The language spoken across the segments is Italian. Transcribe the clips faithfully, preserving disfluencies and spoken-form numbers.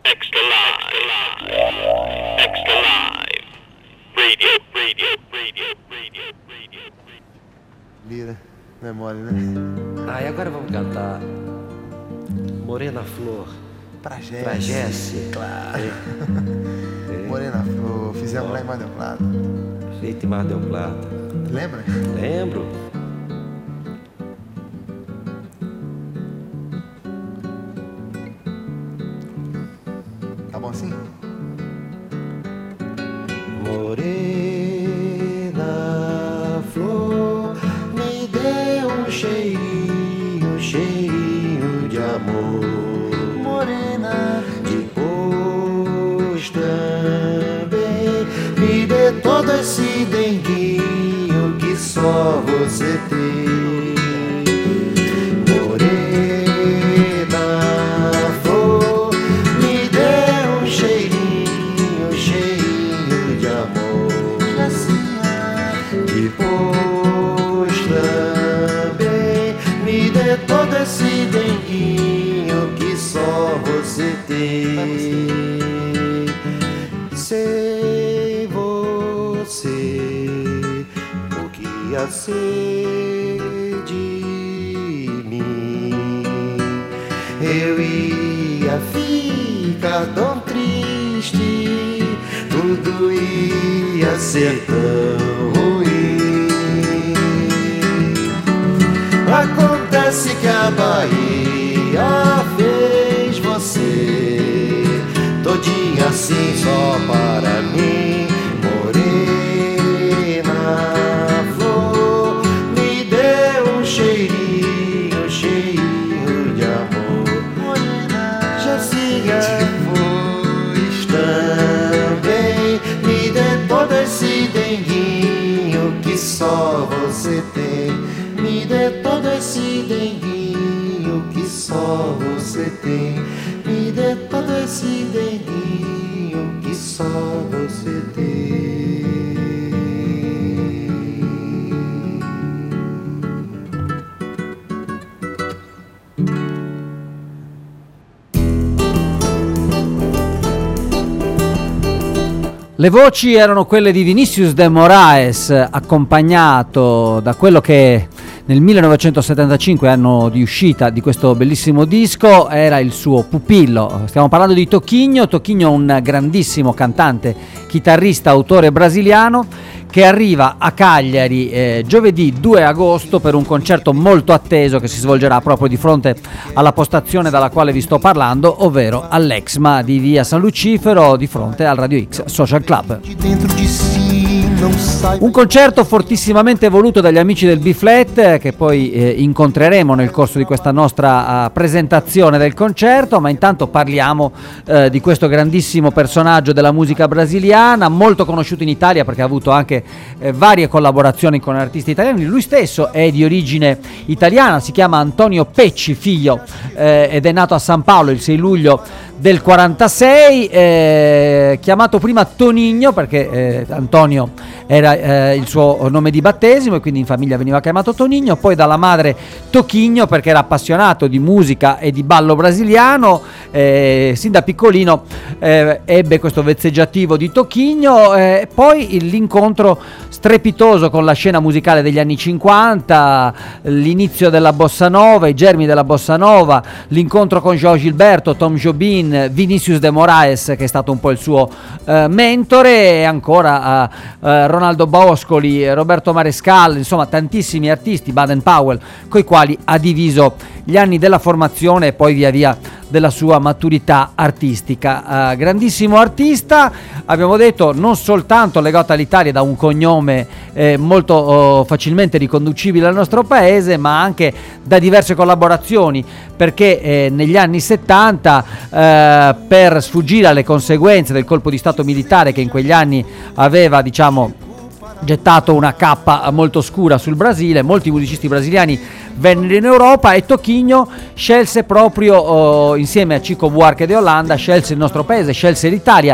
Extra live. Extra live. Radio, radio, radio, radio, radio. Lira, não é mole, né? Ah, e agora vamos cantar Morena Flor. Pra Jesse. Pra Jesse. Claro. É. É. Morena Flor, fizemos lá em Mar del Plata. Feito em Mar del Plata. Lembra? Lembro. Tá bom assim? Morena Flor, me dê um cheirinho, um cheirinho de amor. Morena, depois também me dê todo esse denguinho que só você tem. Morena Flor, me dê um cheirinho, um cheirinho de amor. Depois também me dê todo esse denguinho que só você tem. Sei você o que ia ser de mim. Eu ia ficar tão triste, tudo ia ser tão ruim. Acontece que a Bahia fez você todinha assim só para mim. Morena Flor, me dê um cheirinho, um cheirinho de amor. Jessinha, depois também me dê todo esse denguinho que só você tem. Me dê todo esse denguinho que só você tem. Me dê todo esse denguinho que só você tem. Le voci erano quelle di Vinicius de Moraes, accompagnato da quello che nel millenovecentosettantacinque, anno di uscita di questo bellissimo disco, era il suo pupillo. Stiamo parlando di Toquinho. Toquinho, un grandissimo cantante, chitarrista, autore brasiliano, che arriva a Cagliari eh, giovedì due agosto per un concerto molto atteso che si svolgerà proprio di fronte alla postazione dalla quale vi sto parlando, ovvero all'Exma di via San Lucifero, di fronte al Radio X Social Club. Un concerto fortissimamente voluto dagli amici del B-Flat, che poi eh, incontreremo nel corso di questa nostra uh, presentazione del concerto, ma intanto parliamo uh, di questo grandissimo personaggio della musica brasiliana, molto conosciuto in Italia perché ha avuto anche eh, varie collaborazioni con artisti italiani. Lui stesso è di origine italiana, si chiama Antonio Pecci, figlio, eh, ed è nato a San Paolo il sei luglio del quarantasei, eh, chiamato prima Tonigno perché eh, Antonio era eh, il suo nome di battesimo e quindi in famiglia veniva chiamato Tonigno, poi dalla madre Toquinho perché era appassionato di musica e di ballo brasiliano, eh, sin da piccolino eh, ebbe questo vezzeggiativo di Toquinho, e eh, poi l'incontro strepitoso con la scena musicale degli anni cinquanta, l'inizio della bossa nova, i germi della bossa nova, l'incontro con João Gilberto, Tom Jobim, Vinicius de Moraes, che è stato un po' il suo eh, mentore, e ancora eh, eh, Ronaldo Boscoli, Roberto Marescal, insomma tantissimi artisti, Baden Powell, coi quali ha diviso gli anni della formazione e poi via via della sua maturità artistica. Uh, grandissimo artista, abbiamo detto, non soltanto legato all'Italia da un cognome eh, molto oh, facilmente riconducibile al nostro paese, ma anche da diverse collaborazioni, perché eh, negli anni settanta eh, per sfuggire alle conseguenze del colpo di stato militare che in quegli anni aveva, diciamo, gettato una cappa molto scura sul Brasile, molti musicisti brasiliani vennero in Europa e Toquinho scelse proprio, oh, insieme a Chico Buarque de Holanda, scelse il nostro paese, scelse l'Italia,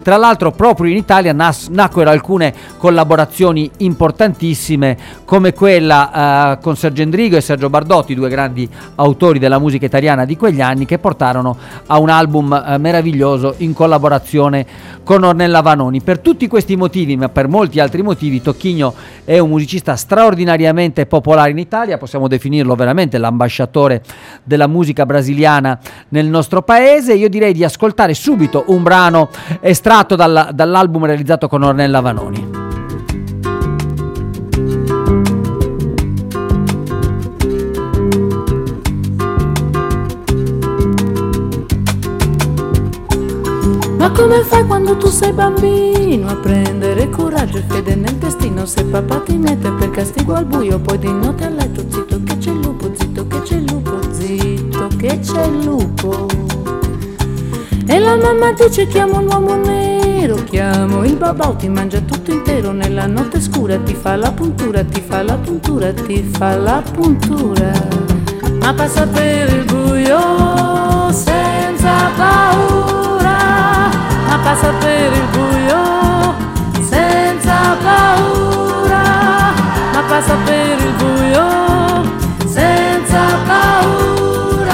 Tra l'altro proprio in Italia nas- nacquero alcune collaborazioni importantissime, come quella eh, con Sergio Endrigo e Sergio Bardotti, due grandi autori della musica italiana di quegli anni, che portarono a un album eh, meraviglioso in collaborazione con Ornella Vanoni. Per tutti questi motivi, ma per molti altri motivi, Tocchigno è un musicista straordinariamente popolare in Italia, possiamo definirlo veramente l'ambasciatore della musica brasiliana nel nostro paese. Io direi di ascoltare subito un brano estratto dal, dall'album realizzato con Ornella Vanoni. Ma come fai quando tu sei bambino a prendere coraggio e fede nel destino? Se papà ti mette per castigo al buio, poi di notte a letto, zitto che c'è il lupo, zitto che c'è il lupo, zitto che c'è il lupo. E la mamma dice chiamo un uomo nero, chiamo il babà, ti mangia tutto intero. Nella notte scura ti fa la puntura, ti fa la puntura, ti fa la puntura. Ma passa per il buio senza paura, ma passa per il buio senza paura, ma passa per il buio senza paura.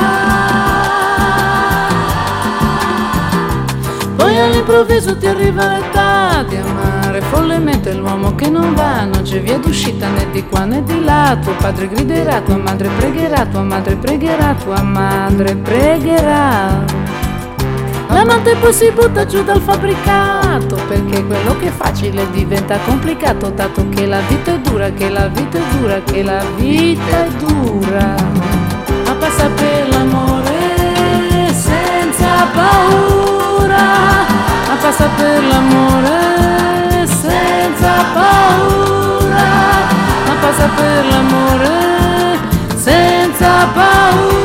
Poi all'improvviso ti arriva l'età di amare follemente l'uomo che non va, non c'è via d'uscita né di qua né di là. Tuo padre griderà, tua madre pregherà, tua madre pregherà, tua madre pregherà. L'amante poi si butta giù dal fabbricato, perché quello che è facile diventa complicato, dato che la vita è dura, che la vita è dura, che la vita è dura. Ma passa per l'amore senza paura, ma passa per l'amore senza paura, ma passa per l'amore senza paura.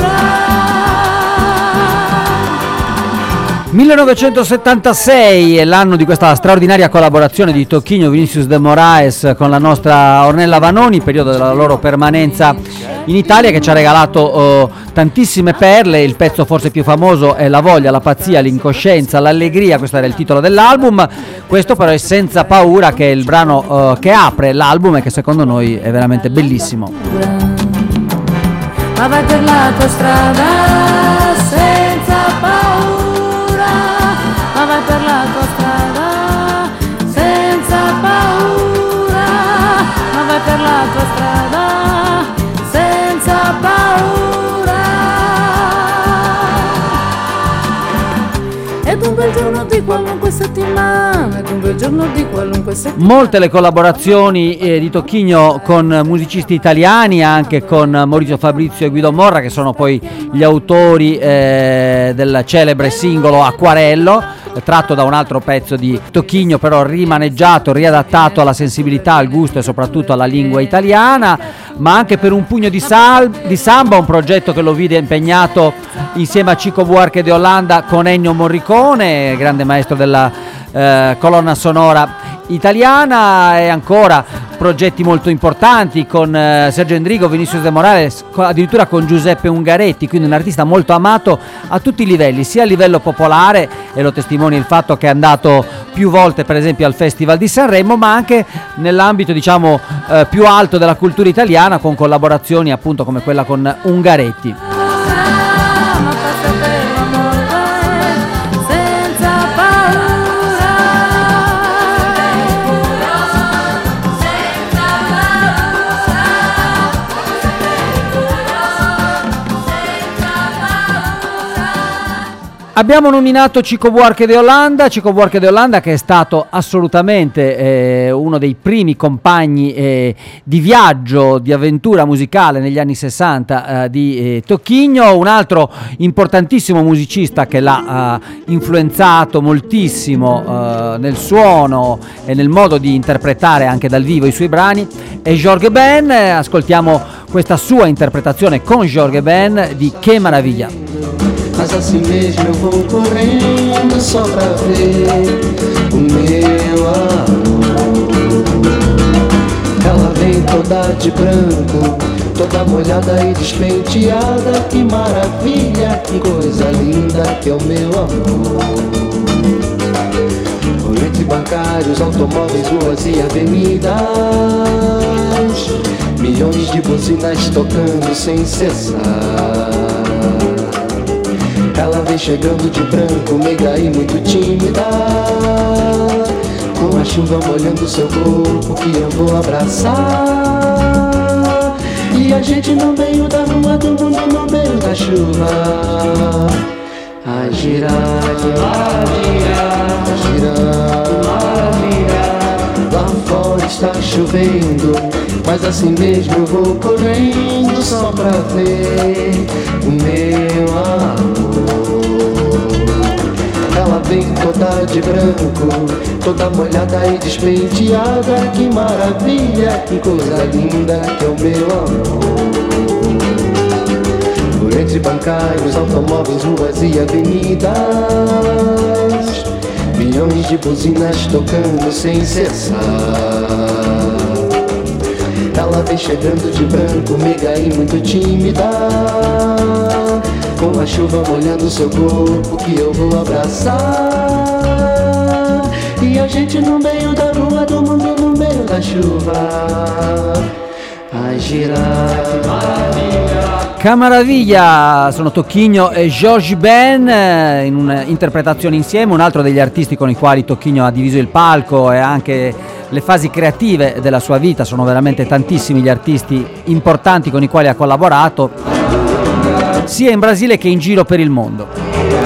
millenovecentosettantasei è l'anno di questa straordinaria collaborazione di Tocchigno, Vinicius de Moraes con la nostra Ornella Vanoni, periodo della loro permanenza in Italia, che ci ha regalato oh, tantissime perle. Il pezzo forse più famoso è La voglia, la pazzia, l'incoscienza, l'allegria, questo era il titolo dell'album. Questo però è Senza paura, che è il brano oh, che apre l'album e che secondo noi è veramente bellissimo. Ma vai per la tua strada senza paura, ma vai per la tua strada senza paura, ma vai per la tua strada senza paura. Ed un bel giorno di qualunque settimana, ed un bel giorno di qualunque settimana. Molte le collaborazioni eh, di Tocchigno con musicisti italiani, anche con Maurizio Fabrizio e Guido Morra, che sono poi gli autori eh, del celebre singolo Acquarello, tratto da un altro pezzo di Tocchigno, però rimaneggiato, riadattato alla sensibilità, al gusto e soprattutto alla lingua italiana. Ma anche per un pugno di, sal- di samba, un progetto che lo vide impegnato insieme a Chico Buarque de Holanda con Ennio Morricone, grande maestro della eh, colonna sonora italiana, e ancora progetti molto importanti con eh, Sergio Endrigo, Vinicius de Moraes, co- addirittura con Giuseppe Ungaretti, quindi un artista molto amato a tutti i livelli, sia a livello popolare, e lo testimonia il fatto che è andato più volte per esempio al Festival di Sanremo, ma anche nell'ambito diciamo eh, più alto della cultura italiana, con collaborazioni appunto come quella con Ungaretti. Abbiamo nominato Chico Buarque de Holanda, Chico Buarque de Holanda che è stato assolutamente eh, uno dei primi compagni eh, di viaggio, di avventura musicale negli anni sessanta eh, di eh, Tocchigno, un altro importantissimo musicista che l'ha eh, influenzato moltissimo eh, nel suono e nel modo di interpretare anche dal vivo i suoi brani è Jorge Ben. Eh, ascoltiamo questa sua interpretazione con Jorge Ben di Che Maraviglia. Mas assim mesmo eu vou correndo só pra ver o meu amor. Ela vem toda de branco, toda molhada e despenteada. Que maravilha, que coisa linda que é o meu amor. bancários, automóveis, ruas e avenidas, milhões de buzinas tocando sem cessar. Ela vem chegando de branco, meiga e muito tímida, com a chuva molhando seu corpo que eu vou abraçar. E a gente no meio da rua, do mundo no meio da chuva, a girar, a girar, a girar, a girar. Lá fora está chovendo, mas assim mesmo eu vou correndo só pra ver o meu amor. Ela vem toda de branco, toda molhada e despenteada. Que maravilha, que coisa linda que é o meu amor. Por entre bancários, automóveis, ruas e avenidas, milhões de buzinas tocando sem cessar. Ela vem chegando de branco, meiga e muito tímida, com a chuva molhando seu corpo que eu vou abraçar. E a gente no meio da rua, do mundo no meio da chuva, a girar, a girar. Che meraviglia, sono Tocchigno e George Ben eh, in un'interpretazione insieme, un altro degli artisti con i quali Tocchigno ha diviso il palco e anche le fasi creative della sua vita. Sono veramente tantissimi gli artisti importanti con i quali ha collaborato, sia in Brasile che in giro per il mondo.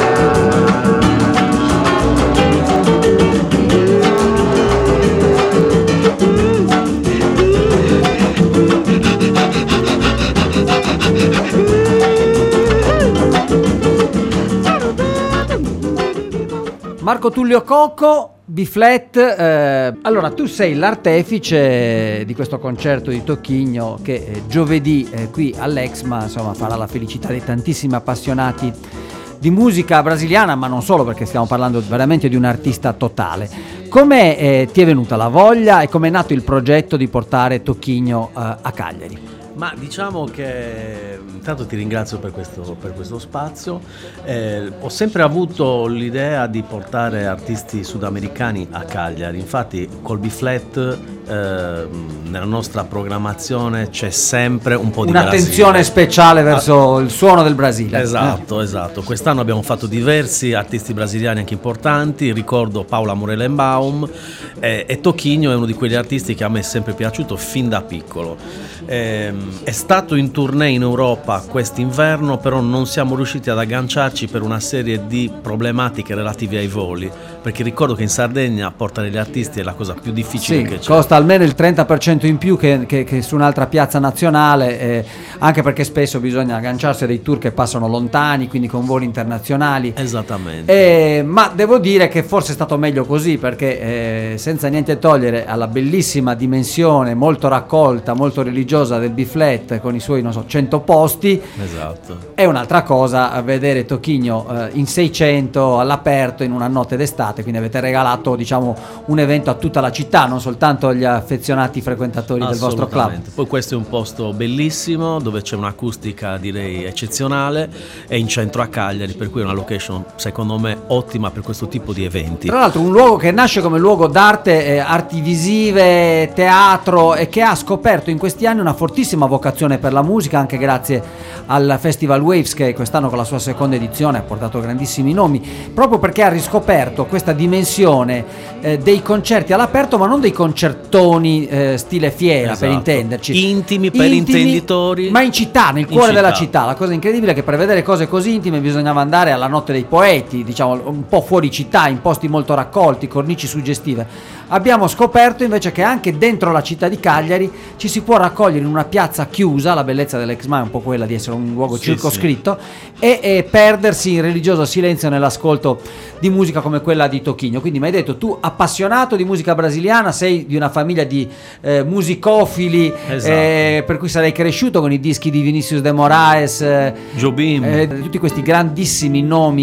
Marco Tullio Cocco, B-Flat, eh, allora tu sei l'artefice di questo concerto di Tocchigno che eh, giovedì eh, qui all'Exma, insomma, farà la felicità di tantissimi appassionati di musica brasiliana, ma non solo, perché stiamo parlando veramente di un artista totale. Come eh, ti è venuta la voglia e come è nato il progetto di portare Tocchigno eh, a Cagliari? Ma diciamo che intanto ti ringrazio per questo, per questo spazio. Eh, ho sempre avuto l'idea di portare artisti sudamericani a Cagliari, infatti col B-Flat eh, nella nostra programmazione c'è sempre un po' di un'attenzione Brasile. speciale verso ah, il suono del Brasile. Esatto, eh. esatto. Quest'anno abbiamo fatto diversi artisti brasiliani anche importanti, ricordo Paula Morelenbaum eh, e Tocchigno è uno di quegli artisti che a me è sempre piaciuto fin da piccolo. Eh, è stato in tournée in Europa quest'inverno, però non siamo riusciti ad agganciarci per una serie di problematiche relative ai voli, perché ricordo che in Sardegna portare gli artisti è la cosa più difficile sì, che c'è. Costa almeno il trenta per cento in più che, che, che su un'altra piazza nazionale, eh, anche perché spesso bisogna agganciarsi a dei tour che passano lontani, quindi con voli internazionali. Esattamente. Eh, ma devo dire che forse è stato meglio così, perché eh, senza niente togliere alla bellissima dimensione molto raccolta, molto religiosa del B-Flat con i suoi, non so, cento posti, Esatto. è un'altra cosa vedere Tocchigno eh, in seicento all'aperto in una notte d'estate, quindi avete regalato, diciamo, un evento a tutta la città, non soltanto agli affezionati frequentatori del vostro club. Poi questo è un posto bellissimo dove c'è un'acustica direi eccezionale, è in centro a Cagliari, per cui è una location secondo me ottima per questo tipo di eventi. Tra l'altro un luogo che nasce come luogo d'arte, eh, arti visive, teatro, e che ha scoperto in questi anni una fortissima vocazione per la musica, anche grazie al Festival Waves che quest'anno con la sua seconda edizione ha portato grandissimi nomi, proprio perché ha riscoperto questa dimensione eh, dei concerti all'aperto, ma non dei concertoni eh, stile fiera, Esatto. per intenderci, Intimi per intenditori, ma in città, nel in cuore città. della città. La cosa incredibile è che per vedere cose così intime bisognava andare alla Notte dei Poeti, diciamo un po' fuori città, in posti molto raccolti, cornici suggestive. Abbiamo scoperto invece che anche dentro la città di Cagliari ci si può raccogliere in una piazza chiusa, la bellezza dell'Exma è un po' quella di essere un luogo Sì, circoscritto, e, e perdersi in religioso silenzio nell'ascolto di musica come quella di Tocchigno. Quindi mi hai detto, tu appassionato di musica brasiliana, sei di una famiglia di eh, musicofili, Esatto. eh, per cui sarei cresciuto con i dischi di Vinicius de Moraes, eh, Jobim. eh, tutti questi grandissimi nomi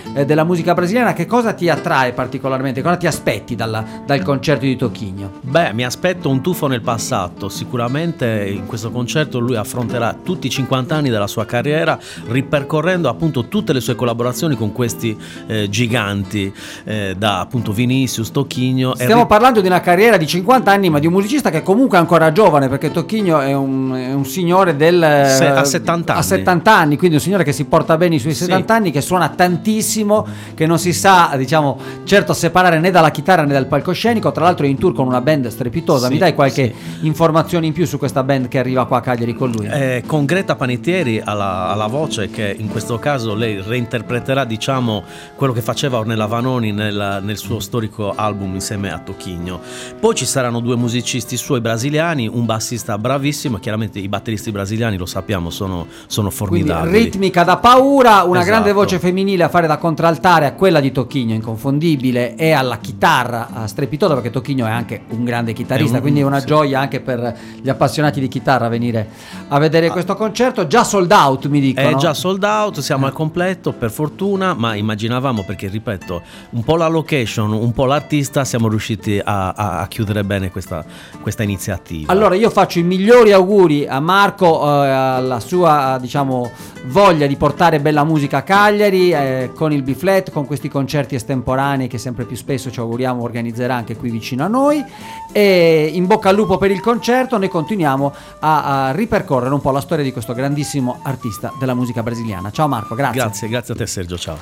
eh, della musica brasiliana, che cosa ti attrae particolarmente, cosa ti aspetti dalla, dal concerto di Toquinho? Beh, mi aspetto un tuffo nel passato. Sicuramente in questo concerto lui affronterà tutti i cinquanta anni della sua carriera, ripercorrendo appunto tutte le sue collaborazioni con questi eh, giganti, eh, da appunto Vinicius, Toquinho. Stiamo ri- parlando di una carriera di cinquanta anni, ma di un musicista che comunque è ancora giovane, perché Toquinho è un, è un signore del Se- a settanta anni. a settanta anni, quindi un signore che si porta bene i suoi Sì. settanta anni, che suona tantissimo, che non si sa, diciamo, certo separare né dalla chitarra né dal palcoscenico. Tra l'altro è in tour con una band strepitosa. Sì, Mi dai qualche sì. informazione in più su questa band che arriva qua a Cagliari con lui? Eh, con Greta Panettieri alla, alla voce, che in questo caso lei reinterpreterà, diciamo, quello che faceva Ornella Vanoni nel, nel suo storico album insieme a Toquinho. Poi ci saranno due musicisti suoi brasiliani, un bassista bravissimo. Chiaramente i batteristi brasiliani, lo sappiamo, sono, sono Quindi formidabili. ritmica da paura, una Esatto. grande voce femminile a fare da contraltare a quella di Toquinho, inconfondibile, e alla chitarra a strepitosa, perché Toquinho è anche un grande chitarrista, È un- quindi è una sì. gioia anche per gli appassionati di chitarra venire a vedere questo concerto. Già sold out, mi dicono. È già sold out, siamo al completo per fortuna, ma immaginavamo, perché ripeto, un po' la location, un po' l'artista, siamo riusciti a, a- a chiudere bene questa, questa iniziativa. Allora io faccio i migliori auguri a Marco, eh, alla sua, diciamo, voglia di portare bella musica a Cagliari, eh, con il B-Flat, con questi concerti estemporanei che sempre più spesso ci auguriamo organizzerà anche qui vicino a noi, e in bocca al lupo per il concerto. Noi continuiamo a, a ripercorrere un po' la storia di questo grandissimo artista della musica brasiliana. Ciao Marco, grazie. Grazie, grazie a te Sergio, ciao.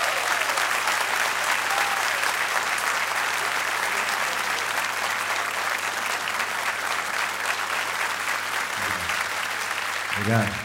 Obrigado.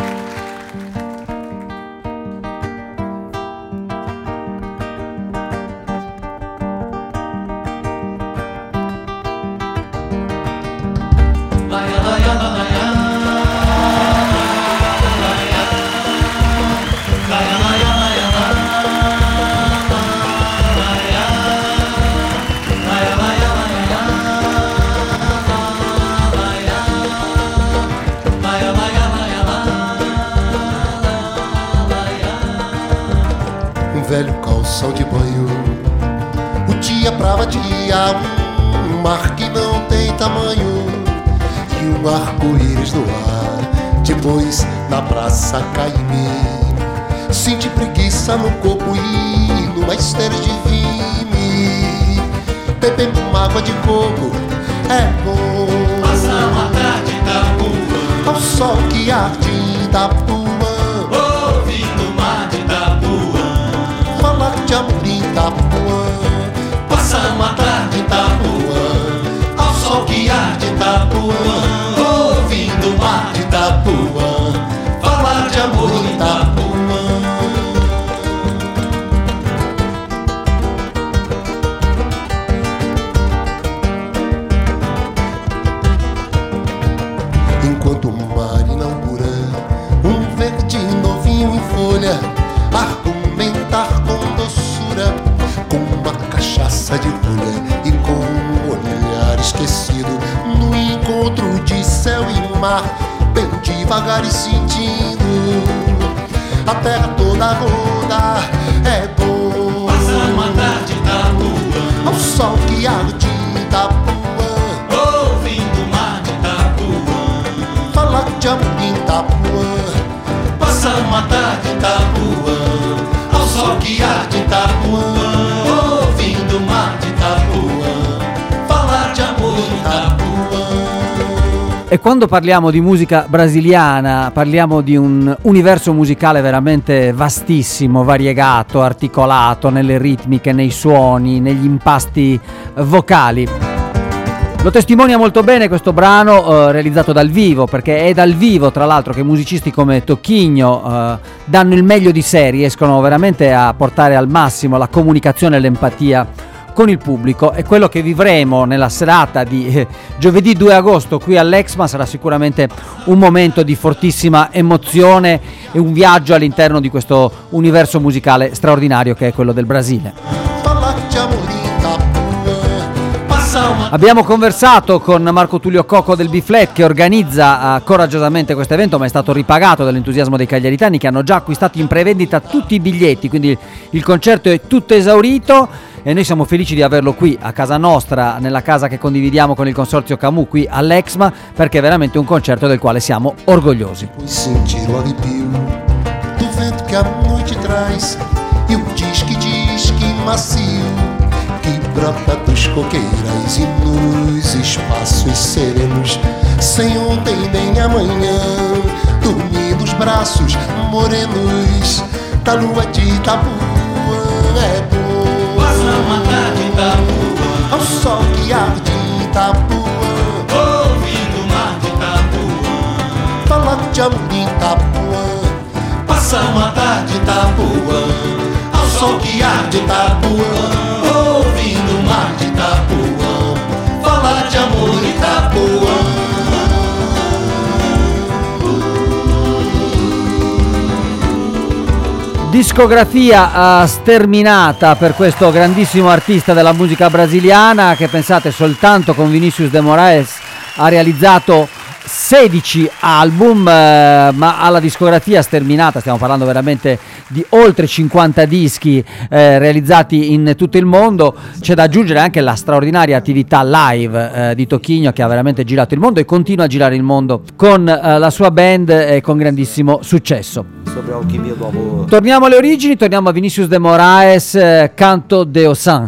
Um velho calção de banho, o dia brava dia, um mar que não tem tamanho e um arco-íris no ar. Depois na praça Caimê, senti preguiça no corpo e numa esteira de vime, bebendo uma água de coco é bom. Passar uma tarde da rua, Ao sol que arde em Itapuã, ouvindo o mar de Itapuã. falar de amor em Itapuã. Passar uma tarde em Itapuã, ao sol que arde em Itapuã. Ouvindo o mar de Itapuã, falar de amor em Itapuã. Enquanto o mar inaugura um verde novinho em folha, argumentar com doçura, com uma cachaça de rolha e com um olhar esquecido, no encontro de céu e mar, bem devagar e sentindo a terra toda rodar. É bom Passar uma tarde da rua, ao sol que arde em Itapuã, ouvindo o mar de Itapuã. falar de amor em Itapuã. Passar uma tarde em Itapuã, ao sol que arde em Itapuã. Ouvindo o mar de Itapuã, falar de amor em Itapuã. E quando parliamo di musica brasiliana parliamo di un universo musicale veramente vastissimo, variegato, articolato nelle ritmiche, nei suoni, negli impasti vocali. Lo testimonia molto bene questo brano, eh, realizzato dal vivo, perché è dal vivo tra l'altro che musicisti come Toquinho eh, danno il meglio di sé, riescono veramente a portare al massimo la comunicazione e l'empatia con il pubblico. E quello che vivremo nella serata di eh, giovedì due agosto qui all'Exma sarà sicuramente un momento di fortissima emozione e un viaggio all'interno di questo universo musicale straordinario che è quello del Brasile. Falar de amor em Itapuã. Abbiamo conversato con Marco Tullio Cocco del B-Flat, che organizza uh, coraggiosamente questo evento, ma è stato ripagato dall'entusiasmo dei cagliaritani, che hanno già acquistato in prevendita tutti i biglietti, quindi il concerto è tutto esaurito e noi siamo felici di averlo qui a casa nostra, nella casa che condividiamo con il Consorzio Camus qui all'Exma, perché è veramente un concerto del quale siamo orgogliosi. Puoi sentire o arrepio do vento que a noite traz e o disque disque macio que brota dos coqueirais e nos espaços serenos, sem ontem nem amanhã, dormir nos braços morenos da lua de Itapuã. É bom passar uma tarde em Itapuã, ao sol que arde em Itapuã, ouvindo o mar de Itapuã, falar de amor em Itapuã. passar uma tarde em Itapuã, ao sol que arde em Itapuã, ouvindo o mar de Itapuã, falar de amor em Itapuã. Discografia uh, sterminata per questo grandissimo artista della musica brasiliana, che pensate soltanto con Vinicius de Moraes ha realizzato sedici album, eh, ma alla discografia sterminata, stiamo parlando veramente di oltre cinquanta dischi eh, realizzati in tutto il mondo. C'è da aggiungere anche la straordinaria attività live eh, di Toquinho, che ha veramente girato il mondo e continua a girare il mondo con eh, la sua band e con grandissimo successo. Torniamo alle origini, torniamo a Vinicius de Moraes, eh, Canto de Ossã.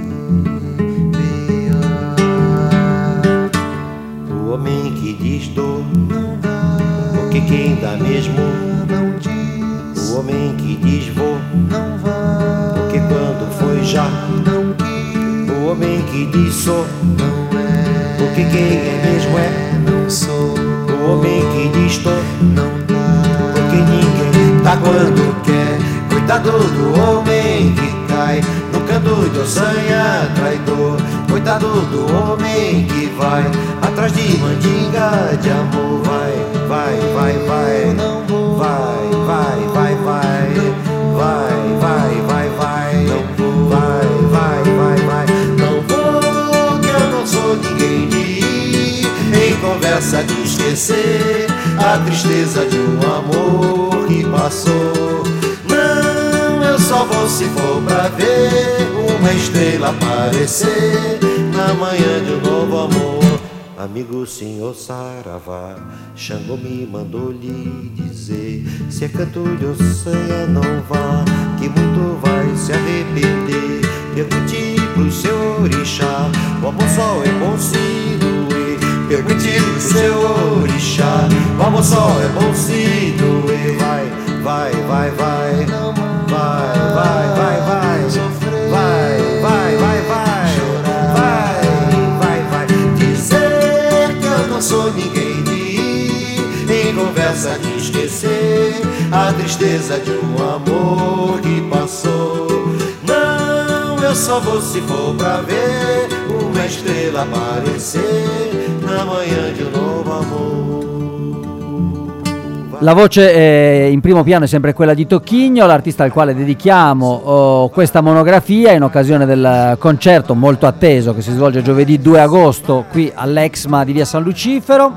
O homem que diz dor, porque quem dá mesmo não diz. O homem que diz vou, não vai, porque quando foi já não quis. O homem que diz sou, não é, porque quem é mesmo é, não sou. O homem que diz tô, não dá, porque ninguém dá quando quer. Coitado do homem que cai no canto de ossanha traidor. Coitado do homem que vai atrás de mandinga de amor. Vai, vai, vai, vai, não vou. Vai, vai, vai, vai, vai, vai, vai, vai, não vou. Vai, vai, vai, vai, não vou. Que eu não sou ninguém de ir em conversa de esquecer a tristeza de um amor que passou. Não, eu só vou se for pra ver uma estrela aparecer na manhã de um novo amor. Amigo senhor Saravá, Xangô me mandou lhe dizer: se é canto de ossanha não vá, que muito vai se arrepender. Pergunte pro seu orixá, o amor só é bom se doer. Pergunte pro seu orixá, o amor só é bom se doer. Vai, vai, vai, vai, vai, vai, vai, vai, vai, vai, vai, vai, vai, vai, vai, dizer que eu não sou ninguém de ir em conversa de esquecer a tristeza de um amor que passou. Não, eu só vou se for pra ver uma estrela aparecer na manhã de um novo amor. La voce eh, in primo piano è sempre quella di Toquinho, l'artista al quale dedichiamo oh, questa monografia in occasione del concerto molto atteso che si svolge giovedì due agosto qui all'Exma di via San Lucifero.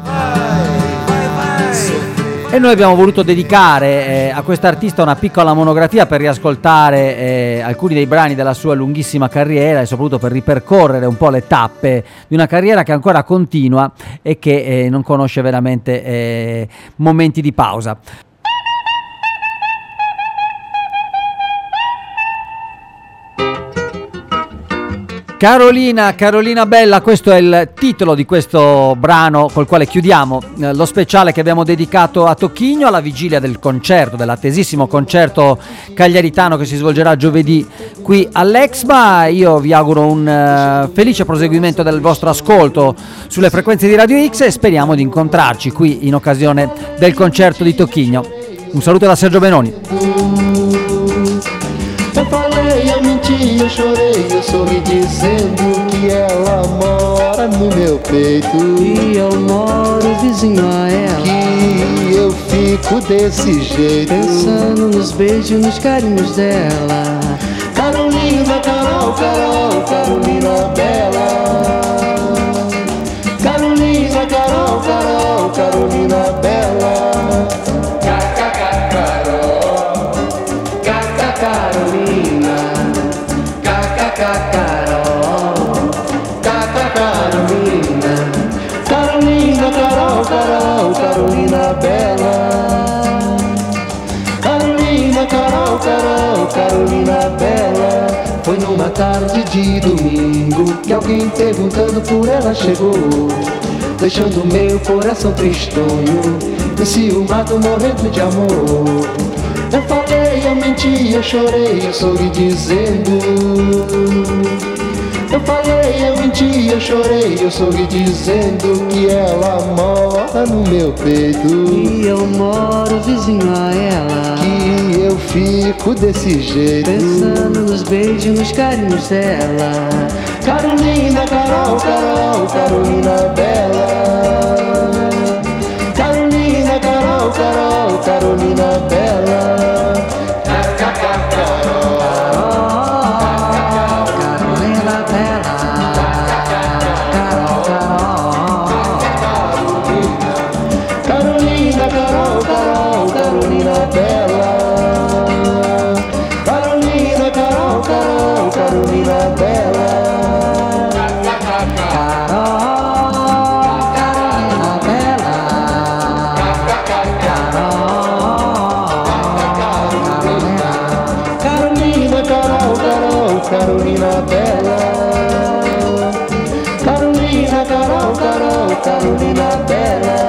E noi abbiamo voluto dedicare eh, a quest'artista una piccola monografia per riascoltare eh, alcuni dei brani della sua lunghissima carriera e soprattutto per ripercorrere un po' le tappe di una carriera che ancora continua e che eh, non conosce veramente eh, momenti di pausa. Carolina, Carolina Bella, questo è il titolo di questo brano col quale chiudiamo eh, lo speciale che abbiamo dedicato a Toquinho alla vigilia del concerto, dell'attesissimo concerto cagliaritano che si svolgerà giovedì qui all'Exma. Io vi auguro un uh, felice proseguimento del vostro ascolto sulle frequenze di Radio X e speriamo di incontrarci qui in occasione del concerto di Toquinho. Un saluto da Sergio Benoni. Eu falei, eu menti, eu chorei, eu sorri dizendo que ela mora no meu peito. E eu moro vizinho a ela. Que eu fico desse jeito, pensando nos beijos e nos carinhos dela. Carolina, Carol, Carol, Carolina Bela. uma tarde de domingo que alguém perguntando por ela chegou, deixando meu coração tristonho, enciumado, morrendo de amor. Eu falei, eu menti, eu chorei, eu sorri dizendo. Eu falei, eu menti, eu chorei, eu sorri dizendo que ela mora no meu peito. E eu moro vizinho a ela. Que eu fico desse jeito, pensando nos beijos, nos carinhos dela. Carolina, Carol, Carol, Carolina bela. Carolina, Carol, Carol, Carolina bela. Carolina bela, Carolina, Carol, Carol, Carolina bela.